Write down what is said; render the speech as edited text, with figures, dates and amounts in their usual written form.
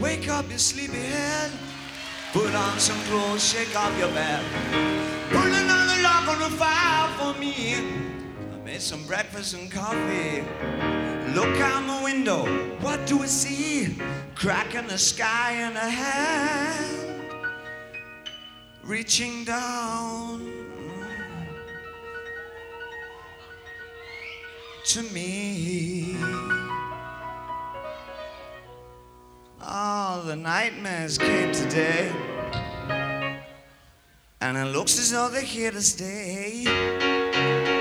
Wake up, you sleepy head. Put on some clothes, shake off your bed. Put another log on the fire for me. I made some breakfast and coffee. Look out my window, what do I see? Crack in the sky and a hand reaching down to me. Oh, the nightmares came today, and it looks as though they're here to stay.